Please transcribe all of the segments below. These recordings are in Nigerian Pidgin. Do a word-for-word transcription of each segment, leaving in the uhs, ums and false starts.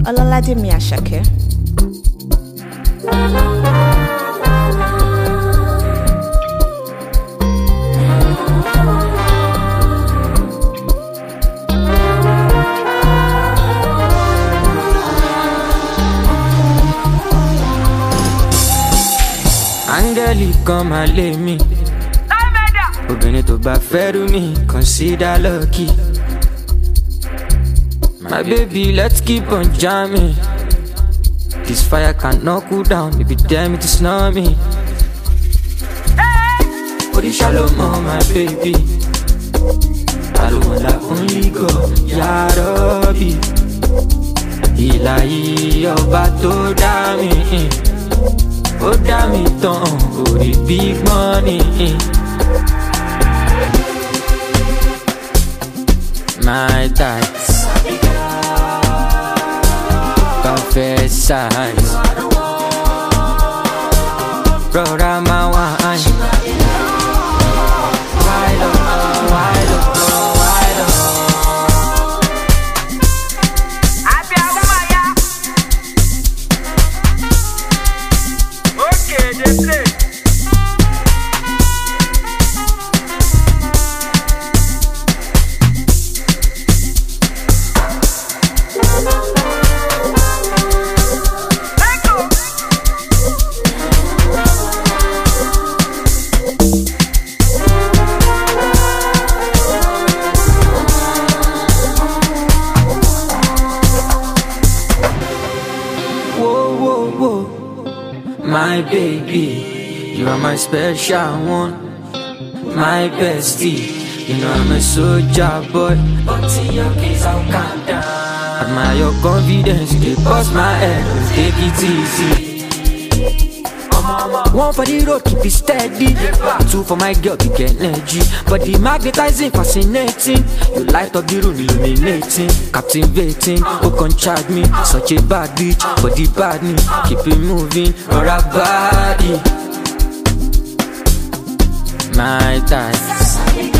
Ọlọ́ládèmí Àṣàkẹ́. Angeli come and lay me. Obìnrin tó bá fẹ́ rú mi, consider lucky. My baby, let's keep on jamming. This fire cannot cool down, baby, damn it, it's not me. Body shalom, my baby. Alone only go, Ya Rabbi. Ilahi, ọba tó dá mi. Ó dá mi tán, orí big money. My tights, perfect size. Brother, my wine. Wide up, wide up, wide up. Happy Abumaya. Okay, they play. My baby, you are my special one. My bestie, you know I'm a soldier boy. But in your case, I'll calm down. Admire your confidence, you bust my head, take it easy. One for the road, keep it steady. Two for my girl, to get energy. But the magnetizing, fascinating. You light up the room, illuminating. Captivating, who can charge me? Such a bad bitch, but the bad me. Keep it moving, or a body. My thighs,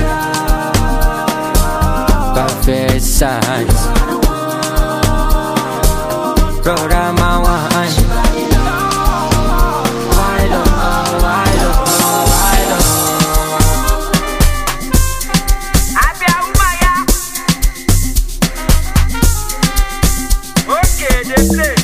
perfect size. Brother, my wine. Okay, they play.